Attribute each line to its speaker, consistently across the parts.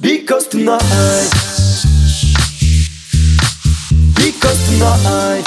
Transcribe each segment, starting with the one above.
Speaker 1: Because tonight, because tonight,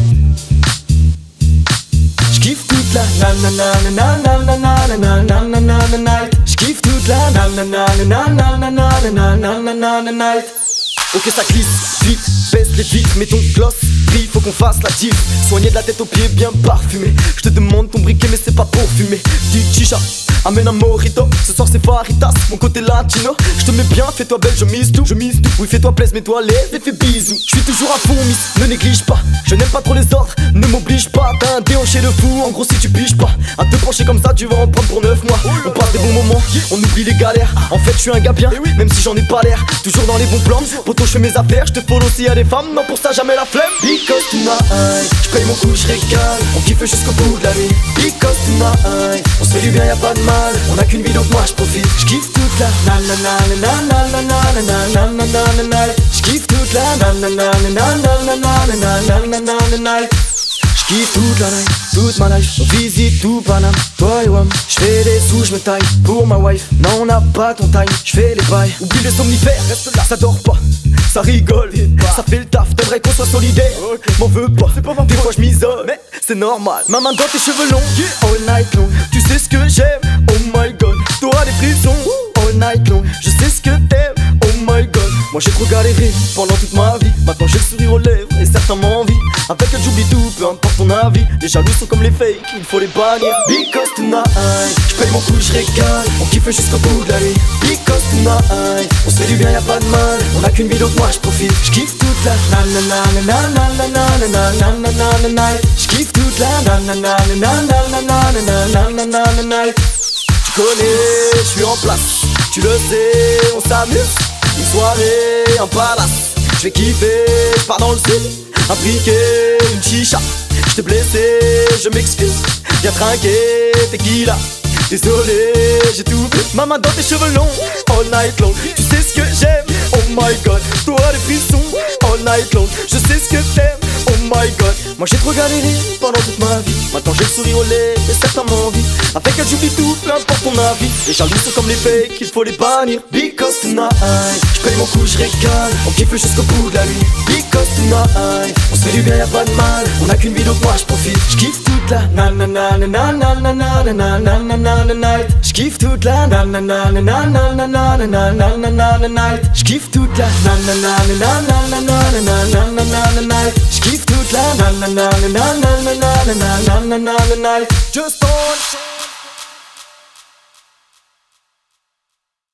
Speaker 1: j'kiffe toute la na na na na na na na na na na na na night. J'kiffe toute la na na na na na na na na na na na na night. Ok, ça glisse, vite, baisse les vitres, mets ton gloss, brille, faut qu'on fasse la diff. Soigné de la tête aux pieds, bien parfumé. Je te demande ton briquet, mais c'est pas pour fumer. Du chicha, amène un mojito. Ce soir c'est faritas, mon côté latino. Je te mets bien, fais-toi belle, je mise tout. Oui, fais-toi plaise, mets-toi à l'aise et fais bisous. Je suis toujours à fond, miss, ne néglige pas. Je n'aime pas trop les ordres, ne m'oblige pas. T'as un déhanché de fou, en gros si tu piges pas. À te pencher comme ça, tu vas en prendre pour 9 mois. On passe des bons moments, on oublie les galères. En fait, je suis un gars bien, même si j'en ai pas l'air. Toujours dans les bons plans, poto je fais mes affaires. Je te follow aussi à des femmes, non pour ça jamais la flemme. Because tonight, je paye mon coup, je régale. On kiffe jusqu'au bout de la nuit. Because tonight, on se fait du bien, y'a pas de mal. On a qu'une vie donc moi je profite. J'kiffe toute la na na na na na na na na na na na na. J'kiffe toute la na na na na na na na na na na na. J'kiffe toute la night, toute ma life. On visite tout Paname, toi et Wam. J'fais des sous, j'me taille pour ma wife. Non on n'a pas ton time, j'fais les bails. Oublie les somnifères, reste là, ça dort pas. Ça rigole, ça fait le taf, t'aimerais qu'on soit solidaire. M'en veux pas, des fois j'm'isole, mais c'est normal. Ma main dans tes cheveux longs, all night long. Tu sais ce que j'aime, oh my god. T'auras des frissons, all night long. Je sais ce que t'aimes, oh my god. Moi j'ai trop galéré pendant toute ma vie. Maintenant j'ai le sourire aux lèvres et certains m'envient. Avec elle j'oublie tout, peu importe ton avis. Les jaloux sont comme les fakes, il faut les bannir. Because tonight, j'paye mon coup, j'régale. On kiffe jusqu'au bout de la nuit. Because tonight, on se fait du bien, y'a pas de mal. On a qu'une vie donc moi j'profite. J'kiffe toute la na na na na na na na na na na na na na. J'kiffe toute la na na na na na na na na na na na na. Tu connais, j'suis en place. Tu le sais, on s'amuse. Une soirée, un palace. J'vais kiffer, j'pars dans le sud. Un briquet, une chicha. J't'ai blessé, je m'excuse. Viens trinquer, tequila. Désolé, j'ai tout bu. Ma main dans tes cheveux longs, all night long. Tu sais ce que j'aime, oh my god. Toi des frissons, all night long. Je sais ce que t'aimes, oh my god. Moi j'ai trop galéré pendant toute ma vie. Maintenant j'ai le sourire au lait et certains m'envient. Avec elle j'oublie tout, peu importe ton avis. Les jaloux sont comme les fakes, il faut les bannir. Because tonight, j'paye mon coup, j'régale. On kiffe jusqu'au bout de la nuit. Because tonight, on se fait du bien, y'a pas de mal. On a qu'une vie donc moi j'profite. J'kiffe toute la na na na na na na na na na na na na night. J'kiffe toute la na na na na na na na na na na na na night. J'kiffe toute la na na na na na na na na na na night. J'kiffe toute la na na na na na na na na na na night. Just on.